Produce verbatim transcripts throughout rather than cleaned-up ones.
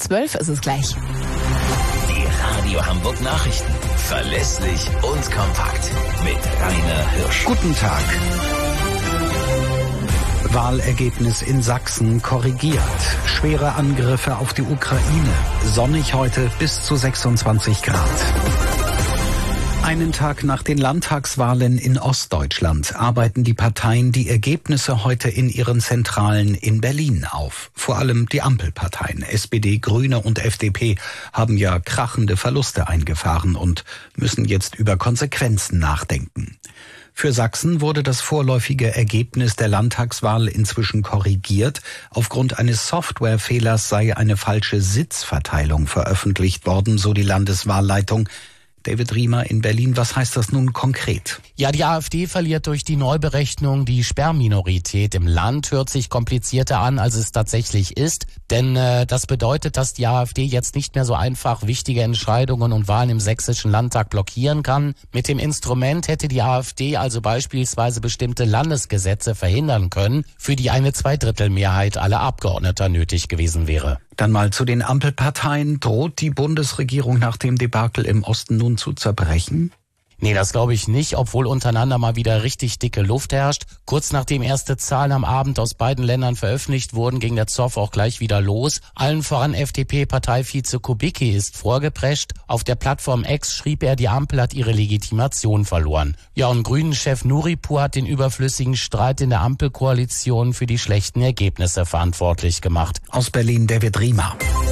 zwölf ist es gleich. Die Radio Hamburg Nachrichten. Verlässlich und kompakt. Mit Rainer Hirsch. Guten Tag. Wahlergebnis in Sachsen korrigiert. Schwere Angriffe auf die Ukraine. Sonnig heute bis zu sechsundzwanzig Grad. Einen Tag nach den Landtagswahlen in Ostdeutschland arbeiten die Parteien die Ergebnisse heute in ihren Zentralen in Berlin auf. Vor allem die Ampelparteien S P D, Grüne und F D P haben ja krachende Verluste eingefahren und müssen jetzt über Konsequenzen nachdenken. Für Sachsen wurde das vorläufige Ergebnis der Landtagswahl inzwischen korrigiert. Aufgrund eines Softwarefehlers sei eine falsche Sitzverteilung veröffentlicht worden, so die Landeswahlleitung. David Riemer in Berlin, was heißt das nun konkret? Ja, die AfD verliert durch die Neuberechnung die Sperrminorität im Land. Hört sich komplizierter an, als es tatsächlich ist. Denn äh, das bedeutet, dass die AfD jetzt nicht mehr so einfach wichtige Entscheidungen und Wahlen im sächsischen Landtag blockieren kann. Mit dem Instrument hätte die AfD also beispielsweise bestimmte Landesgesetze verhindern können, für die eine Zweidrittelmehrheit aller Abgeordneter nötig gewesen wäre. Dann mal zu den Ampelparteien. Droht die Bundesregierung nach dem Debakel im Osten nun zu zerbrechen? Nee, das glaube ich nicht, obwohl untereinander mal wieder richtig dicke Luft herrscht. Kurz nachdem erste Zahlen am Abend aus beiden Ländern veröffentlicht wurden, ging der Zoff auch gleich wieder los. Allen voran F D P-Parteivize Kubicki ist vorgeprescht. Auf der Plattform X schrieb er, die Ampel hat ihre Legitimation verloren. Ja, und Grünen-Chef Nuripur hat den überflüssigen Streit in der Ampelkoalition für die schlechten Ergebnisse verantwortlich gemacht. Aus Berlin David Riemer.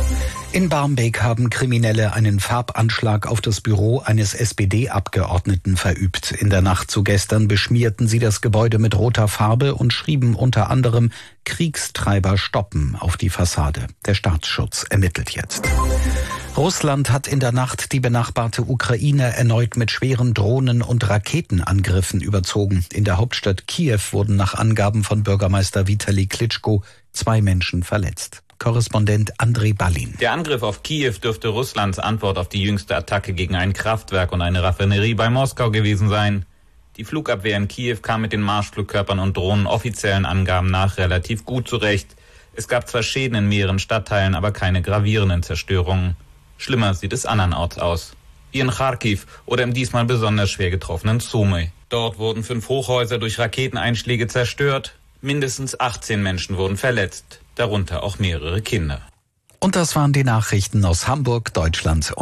In Barmbek haben Kriminelle einen Farbanschlag auf das Büro eines S P D-Abgeordneten verübt. In der Nacht zu gestern beschmierten sie das Gebäude mit roter Farbe und schrieben unter anderem "Kriegstreiber stoppen" auf die Fassade. Der Staatsschutz ermittelt jetzt. Russland hat in der Nacht die benachbarte Ukraine erneut mit schweren Drohnen- und Raketenangriffen überzogen. In der Hauptstadt Kiew wurden nach Angaben von Bürgermeister Vitali Klitschko zwei Menschen verletzt. Korrespondent Andrei Ballin. Der Angriff auf Kiew dürfte Russlands Antwort auf die jüngste Attacke gegen ein Kraftwerk und eine Raffinerie bei Moskau gewesen sein. Die Flugabwehr in Kiew kam mit den Marschflugkörpern und Drohnen offiziellen Angaben nach relativ gut zurecht. Es gab zwar Schäden in mehreren Stadtteilen, aber keine gravierenden Zerstörungen. Schlimmer sieht es andernorts aus. Wie in Kharkiv oder im diesmal besonders schwer getroffenen Sumy. Dort wurden fünf Hochhäuser durch Raketeneinschläge zerstört. Mindestens achtzehn Menschen wurden verletzt, darunter auch mehrere Kinder. Und das waren die Nachrichten aus Hamburg, Deutschland.